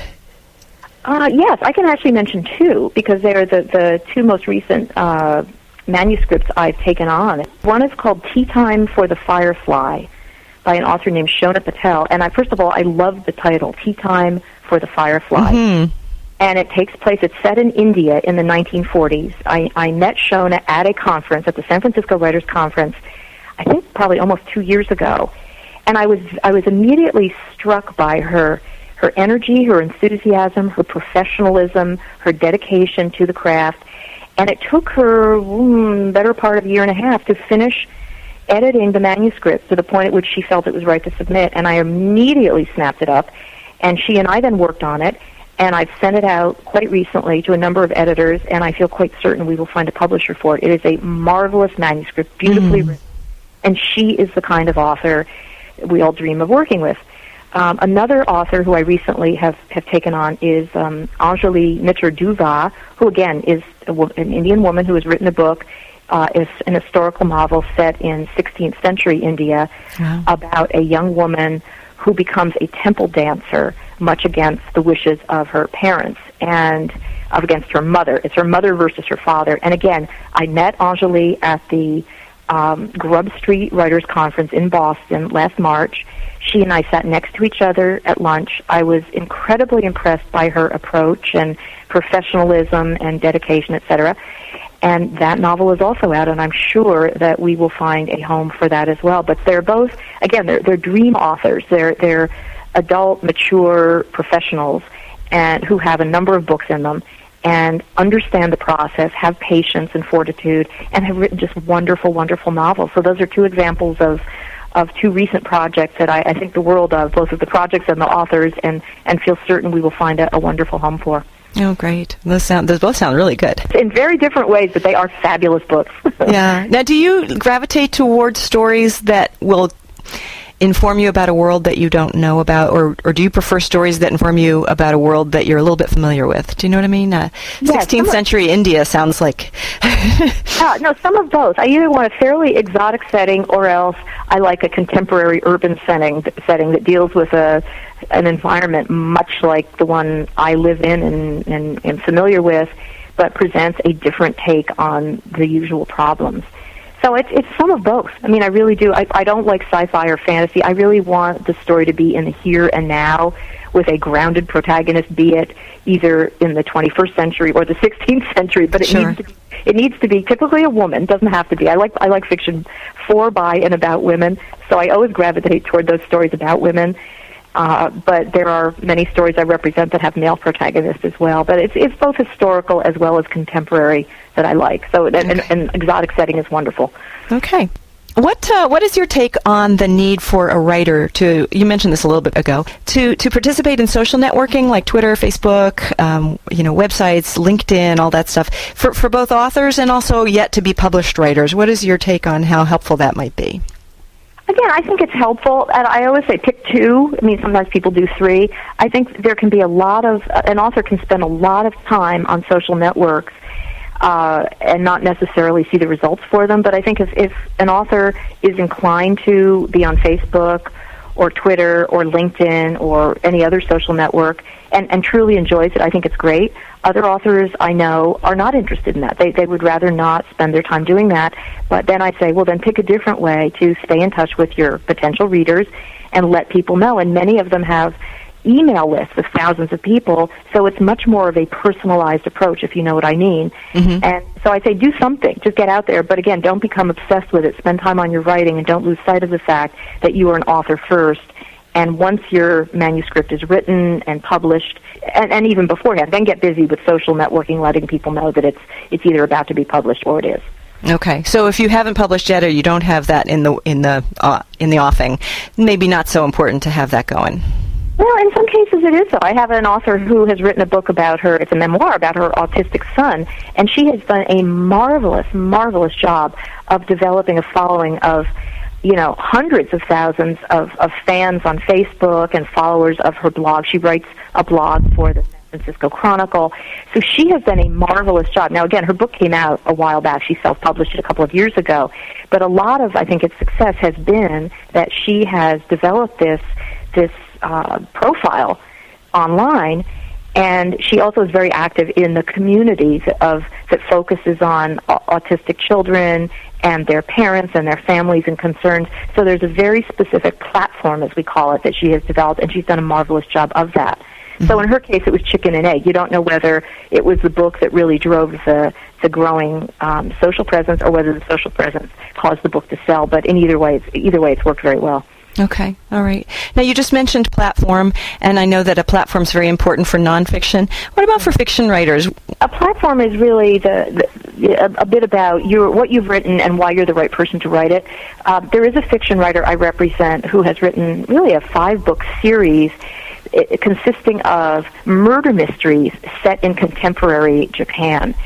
Uh, yes, I can actually mention two, because they're the, the two most recent uh, manuscripts I've taken on. One is called Tea Time for the Firefly by an author named Shona Patel. And I, first of all, I love the title, Tea Time for the Firefly. Mm-hmm. And it takes place, it's set in India in the nineteen forties. I, I met Shona at a conference, at the San Francisco Writers Conference, I think probably almost two years ago, and I was I was immediately struck by her her energy, her enthusiasm, her professionalism, her dedication to the craft, and it took her mm, better part of a year and a half to finish editing the manuscript to the point at which she felt it was right to submit, and I immediately snapped it up, and she and I then worked on it, and I've sent it out quite recently to a number of editors, and I feel quite certain we will find a publisher for it. It is a marvelous manuscript, beautifully mm. written. And she is the kind of author we all dream of working with. Um, another author who I recently have, have taken on is um, Anjali Mitra-Duva, who, again, is a, an Indian woman who has written a book. Uh, it's an historical novel set in sixteenth century India wow. about a young woman who becomes a temple dancer, much against the wishes of her parents and against her mother. It's her mother versus her father. And, again, I met Anjali at the Um, Grub Street Writers Conference in Boston last March. She and I sat next to each other at lunch. I was incredibly impressed by her approach and professionalism and dedication, et cetera. And that novel is also out, and I'm sure that we will find a home for that as well. But they're both, again, they're, they're dream authors. They're they're adult, mature professionals and who have a number of books in them and understand the process, have patience and fortitude, and have written just wonderful, wonderful novels. So those are two examples of of two recent projects that I, I think the world of, both of the projects and the authors, and, and feel certain we will find a, a wonderful home for. Oh, great. Those sound, those both sound really good. In very different ways, but they are fabulous books. Yeah. Now, do you gravitate towards stories that will inform you about a world that you don't know about, or, or do you prefer stories that inform you about a world that you're a little bit familiar with? Do you know what I mean? Uh, yes, sixteenth century India sounds like... uh, no, some of both. I either want a fairly exotic setting, or else I like a contemporary urban setting, setting that deals with a an environment much like the one I live in and, and am familiar with, but presents a different take on the usual problems. So it's it's some of both. I mean, I really do. I, I don't like sci-fi or fantasy. I really want the story to be in the here and now with a grounded protagonist, be it either in the twenty-first century or the sixteenth century. But it Sure. needs to be, it needs to be typically a woman. Doesn't have to be. I like I like fiction for, by, and about women. So I always gravitate toward those stories about women. Uh, but there are many stories I represent that have male protagonists as well. But it's it's both historical as well as contemporary that I like. So an, an, an exotic setting is wonderful. Okay. What uh, what is your take on the need for a writer to, you mentioned this a little bit ago, to, to participate in social networking like Twitter, Facebook, um, you know, websites, LinkedIn, all that stuff, for, for both authors and also yet to be published writers? What is your take on how helpful that might be? Again, I think it's helpful, and I always say pick two. I mean, sometimes people do three. I think there can be a lot of, uh, an author can spend a lot of time on social networks uh, and not necessarily see the results for them. But I think if, if an author is inclined to be on Facebook or Twitter or LinkedIn or any other social network and, and truly enjoys it, I think it's great. Other authors I know are not interested in that. They they would rather not spend their time doing that. But then I say, well, then pick a different way to stay in touch with your potential readers and let people know. And many of them have email lists of thousands of people, so it's much more of a personalized approach, if you know what I mean. Mm-hmm. And so I say do something. Just get out there. But again, don't become obsessed with it. Spend time on your writing, and don't lose sight of the fact that you are an author first. And once your manuscript is written and published, and, and even beforehand, then get busy with social networking, letting people know that it's it's either about to be published or it is. Okay, so if you haven't published yet, or you don't have that in the in the uh, in the offing, maybe not so important to have that going. Well, in some cases it is, though. I have an author who has written a book about her, it's a memoir about her autistic son, and she has done a marvelous, marvelous job of developing a following of, you know, hundreds of thousands of, of fans on Facebook and followers of her blog. She writes a blog for the San Francisco Chronicle. So she has done a marvelous job. Now, again, her book came out a while back. She self-published it a couple of years ago. But a lot of, I think, its success has been that she has developed this this uh, profile online, and she also is very active in the community of that focuses on uh, autistic children and their parents and their families and concerns. So there's a very specific platform, as we call it, that she has developed, and she's done a marvelous job of that. Mm-hmm. So in her case, it was chicken and egg. You don't know whether it was the book that really drove the, the growing um, social presence, or whether the social presence caused the book to sell. But in either way, it's, either way, it's worked very well. Okay, all right. Now, you just mentioned platform, and I know that a platform is very important for nonfiction. What about for fiction writers? A platform is really the, the a, a bit about your, what you've written and why you're the right person to write it. Uh, there is a fiction writer I represent who has written really a five-book series it, consisting of murder mysteries set in contemporary Japan.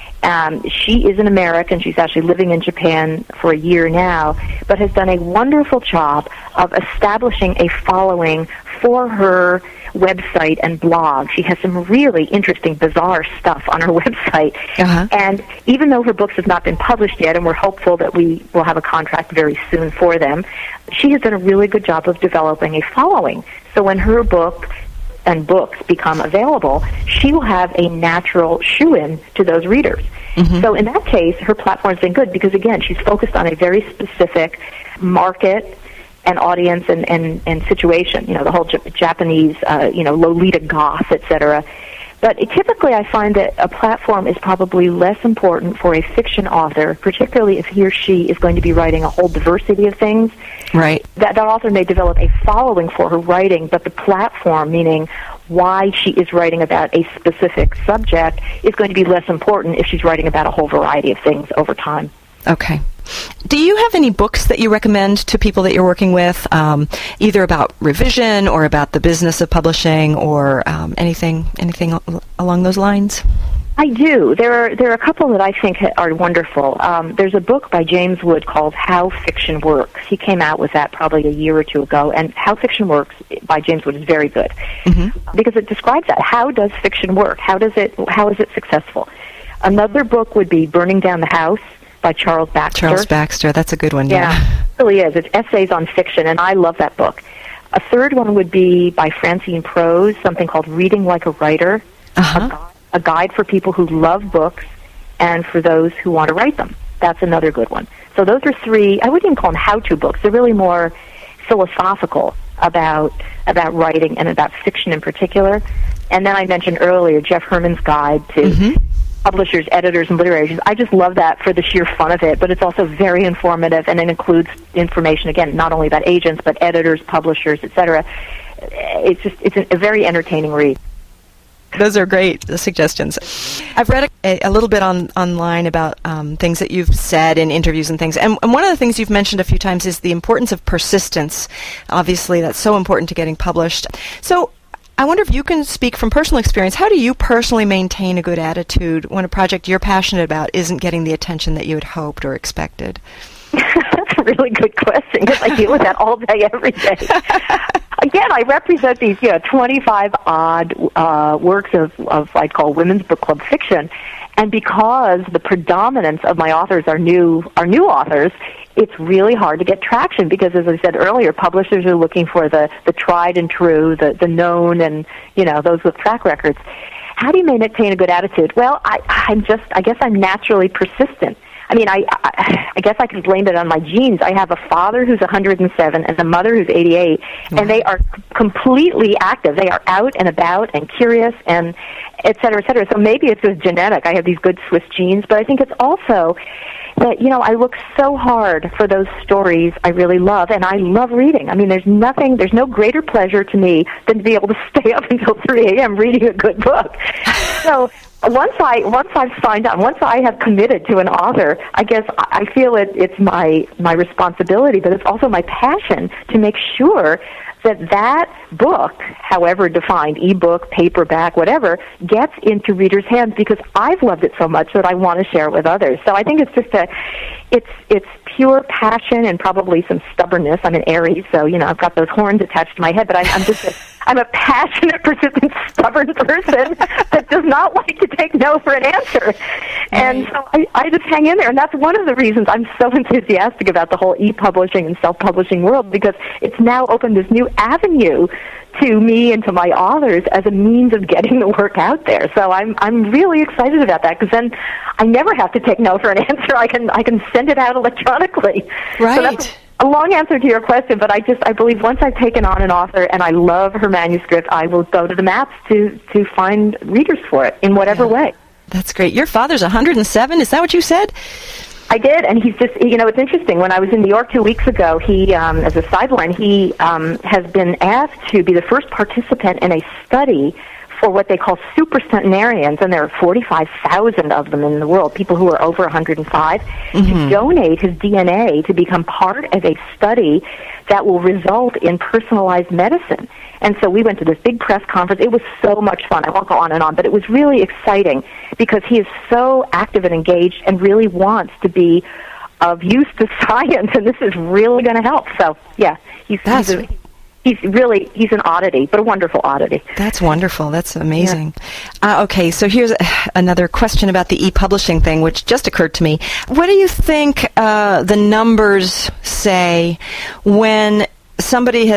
Um, she is an American. She's actually living in Japan for a year now, but has done a wonderful job of establishing a following for her website and blog. She has some really interesting, bizarre stuff on her website. Uh-huh. And even though her books have not been published yet, and we're hopeful that we will have a contract very soon for them, she has done a really good job of developing a following. So when her book and books become available, she will have a natural shoe-in to those readers. Mm-hmm. So in that case, her platform's been good because, again, she's focused on a very specific market and audience and, and, and situation, you know, the whole J- Japanese, uh, you know, Lolita goth, et cetera. But it, typically I find that a platform is probably less important for a fiction author, particularly if he or she is going to be writing a whole diversity of things. Right. That, that author may develop a following for her writing, but the platform, meaning why she is writing about a specific subject, is going to be less important if she's writing about a whole variety of things over time. Okay. Do you have any books that you recommend to people that you're working with, um, either about revision or about the business of publishing or um, anything anything al- along those lines? I do. There are there are a couple that I think are wonderful. Um, there's a book by James Wood called How Fiction Works. He came out with that probably a year or two ago, and How Fiction Works by James Wood is very good mm-hmm. because it describes that. How does fiction work? How does it? How is it successful? Another book would be Burning Down the House by Charles Baxter. Charles Baxter, that's a good one, yeah. Yeah, it really is. It's essays on fiction, and I love that book. A third one would be by Francine Prose, something called Reading Like a Writer, uh-huh. a, gu- a guide for people who love books and for those who want to write them. That's another good one. So those are three, I wouldn't even call them how-to books. They're really more philosophical about about writing and about fiction in particular. And then I mentioned earlier Jeff Herman's Guide to... Mm-hmm. Publishers, editors, and literary agents. I just love that for the sheer fun of it, but it's also very informative, and it includes information, again, not only about agents, but editors, publishers, et cetera. It's just, it's a, a very entertaining read. Those are great suggestions. I've read a, a little bit on online about um, things that you've said in interviews and things, and, and one of the things you've mentioned a few times is the importance of persistence. Obviously, that's so important to getting published. So, I wonder if you can speak from personal experience. How do you personally maintain a good attitude when a project you're passionate about isn't getting the attention that you had hoped or expected? That's a really good question, because I deal with that all day, every day. Again, I represent these, you know, twenty-five odd uh, works of, of, I'd call women's book club fiction, and because the predominance of my authors are new, are new authors, it's really hard to get traction because, as I said earlier, publishers are looking for the, the tried and true, the, the known, and, you know, those with track records. How do you maintain a good attitude? Well, I, I'm just, I guess I'm naturally persistent. I mean, I, I I guess I can blame it on my genes. I have a father who's one hundred seven and a mother who's eighty-eight, mm-hmm. and they are completely active. They are out and about and curious and et cetera, et cetera. So maybe it's just genetic. I have these good Swiss genes, but I think it's also that, you know, I look so hard for those stories I really love, and I love reading. I mean, there's nothing, there's no greater pleasure to me than to be able to stay up until three a.m. reading a good book. So once I once I've signed up, once I have committed to an author, I guess I feel it, it's my my responsibility, but it's also my passion to make sure that that book, however defined, ebook, paperback, whatever, gets into readers' hands because I've loved it so much that I want to share it with others. So I think it's just a, it's it's pure passion and probably some stubbornness. I'm an Aries, so, you know, I've got those horns attached to my head, but I'm, I'm just a, I'm a passionate, persistent, stubborn person that does not like to take no for an answer. And so I, I just hang in there, and that's one of the reasons I'm so enthusiastic about the whole e-publishing and self-publishing world, because it's now opened this new avenue to me and to my authors as a means of getting the work out there. So I'm I'm really excited about that, because then I never have to take no for an answer. I can I can send it out electronically. Right. So that's a long answer to your question, but I just I believe once I've taken on an author and I love her manuscript, I will go to the maps to to find readers for it in whatever yeah. way. That's great. Your father's one hundred seven. Is that what you said? I did, and he's just, you know, it's interesting. When I was in New York two weeks ago, he, um, as a sideline, he um, has been asked to be the first participant in a study for what they call supercentenarians, and there are forty-five thousand of them in the world, people who are over one hundred five, mm-hmm. to donate his D N A to become part of a study that will result in personalized medicine. And so we went to this big press conference. It was so much fun. I won't go on and on, but it was really exciting because he is so active and engaged and really wants to be of use to science, and this is really going to help. So, yeah, he's, he's, a, he's really, he's an oddity, but a wonderful oddity. That's wonderful. That's amazing. Yeah. Uh, okay, so here's another question about the e-publishing thing, which just occurred to me. What do you think uh, the numbers say when somebody has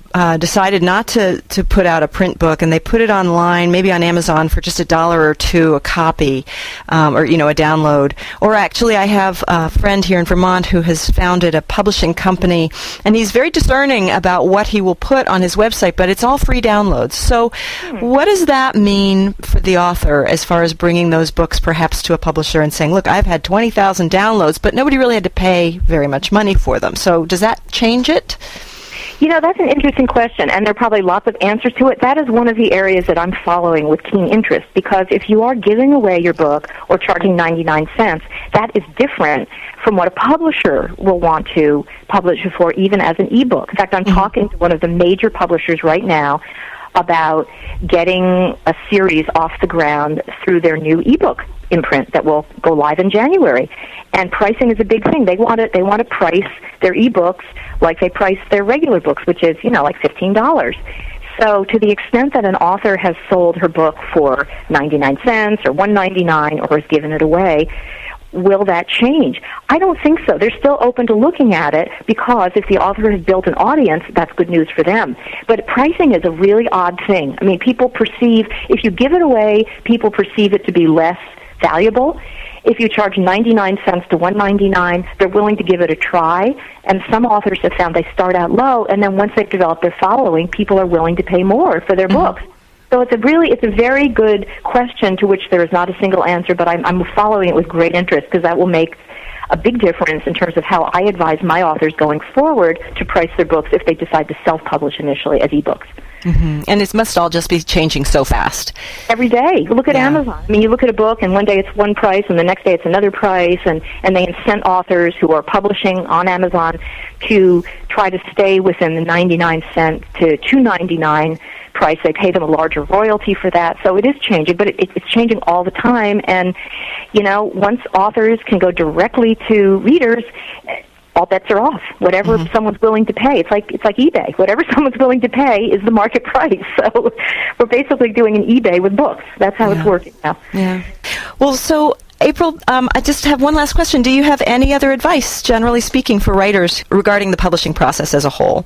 uh, decided not to, to put out a print book, and they put it online, maybe on Amazon for just a dollar or two a copy, um, or, you know, a download. Or actually, I have a friend here in Vermont who has founded a publishing company, and he's very discerning about what he will put on his website, but it's all free downloads. So hmm. what does that mean for the author as far as bringing those books perhaps to a publisher and saying, look, I've had twenty thousand downloads, but nobody really had to pay very much money for them. So does that change it? You know, that's an interesting question, and there are probably lots of answers to it. That is one of the areas that I'm following with keen interest, because if you are giving away your book or charging ninety-nine cents, that is different from what a publisher will want to publish it for, even as an ebook. In fact, I'm mm-hmm. talking to one of the major publishers right now about getting a series off the ground through their new ebook imprint that will go live in January. And pricing is a big thing. They want to they want to price their ebooks like they price their regular books, which is, you know, like fifteen dollars. So to the extent that an author has sold her book for ninety-nine cents or one ninety-nine or has given it away, will that change? I don't think so. They're still open to looking at it, because if the author has built an audience, that's good news for them. But pricing is a really odd thing. I mean, people perceive, if you give it away, people perceive it to be less valuable. If you charge ninety-nine cents to one ninety-nine, they're willing to give it a try. And some authors have found they start out low, and then once they've developed their following, people are willing to pay more for their mm-hmm. books. So it's a really, it's a very good question to which there is not a single answer, but I'm, I'm following it with great interest, because that will make a big difference in terms of how I advise my authors going forward to price their books if they decide to self-publish initially as ebooks. Mm-hmm. And it must all just be changing so fast. Every day. Look at yeah. Amazon. I mean, you look at a book, and one day it's one price, and the next day it's another price, and, and they incent authors who are publishing on Amazon to try to stay within the ninety-nine cent to two ninety-nine price. They pay them a larger royalty for that. So it is changing, but it, it's changing all the time. And, you know, once authors can go directly to readers, all bets are off. Whatever mm-hmm. someone's willing to pay, it's like it's like eBay. Whatever someone's willing to pay is the market price. So we're basically doing an eBay with books. That's how yeah. it's working now. Yeah. Well, so April, um, I just have one last question. Do you have any other advice, generally speaking, for writers regarding the publishing process as a whole?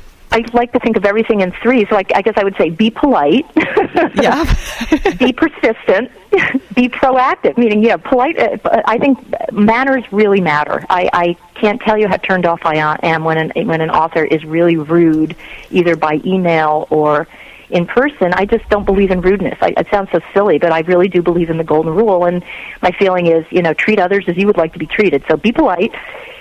I like to think of everything in three, so I, I guess I would say be polite, yeah, be persistent, be proactive. Meaning, yeah, polite. Uh, I think manners really matter. I, I can't tell you how turned off I am when an when an author is really rude, either by email or in person. I just don't believe in rudeness. I, it sounds so silly, but I really do believe in the golden rule. And my feeling is, you know, treat others as you would like to be treated. So be polite.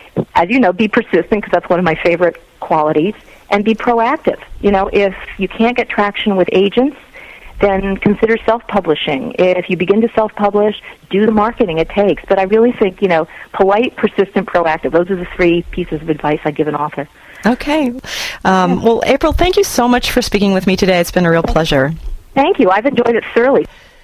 As you know, be persistent, because that's one of my favorite qualities. And be proactive. You know, if you can't get traction with agents, then consider self-publishing. If you begin to self-publish, do the marketing it takes. But I really think, you know, polite, persistent, proactive. Those are the three pieces of advice I give an author. Okay. Um, well, April, thank you so much for speaking with me today. It's been a real pleasure. Thank you. I've enjoyed it thoroughly.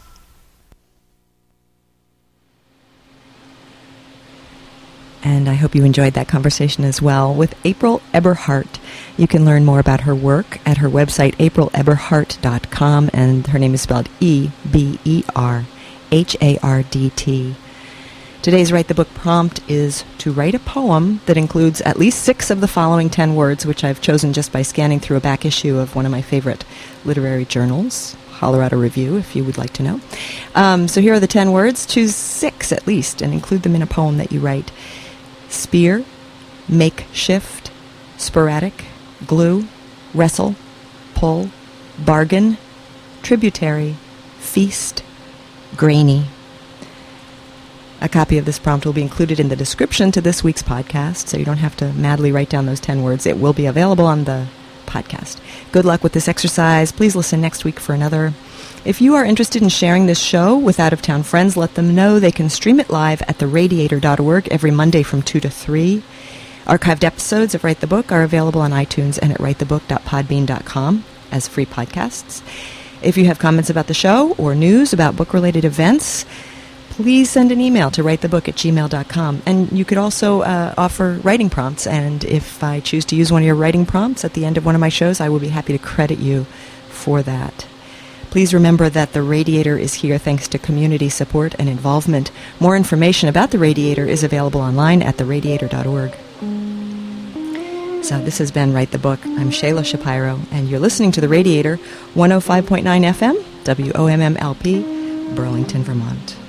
And I hope you enjoyed that conversation as well with April Eberhardt. You can learn more about her work at her website, april eberhardt dot com, and her name is spelled E B E R H A R D T. Today's Write the Book prompt is to write a poem that includes at least six of the following ten words, which I've chosen just by scanning through a back issue of one of my favorite literary journals, Colorado Review, if you would like to know. Um, so here are the ten words. Choose six at least and include them in a poem that you write. Spear, makeshift, sporadic, glue, wrestle, pull, bargain, tributary, feast, grainy. A copy of this prompt will be included in the description to this week's podcast, so you don't have to madly write down those ten words. It will be available on the podcast. Good luck with this exercise. Please listen next week for another. If you are interested in sharing this show with out-of-town friends, let them know they can stream it live at the radiator dot org every Monday from two to three. Archived episodes of Write the Book are available on iTunes and at write the book dot podbean dot com as free podcasts. If you have comments about the show or news about book-related events, please send an email to write the book at gmail dot com. And you could also uh, offer writing prompts, and if I choose to use one of your writing prompts at the end of one of my shows, I will be happy to credit you for that. Please remember that the Radiator is here thanks to community support and involvement. More information about the Radiator is available online at the radiator dot org. So this has been Write the Book. I'm Shayla Shapiro, and you're listening to The Radiator, one oh five point nine F M, W O M M L P, Burlington, Vermont.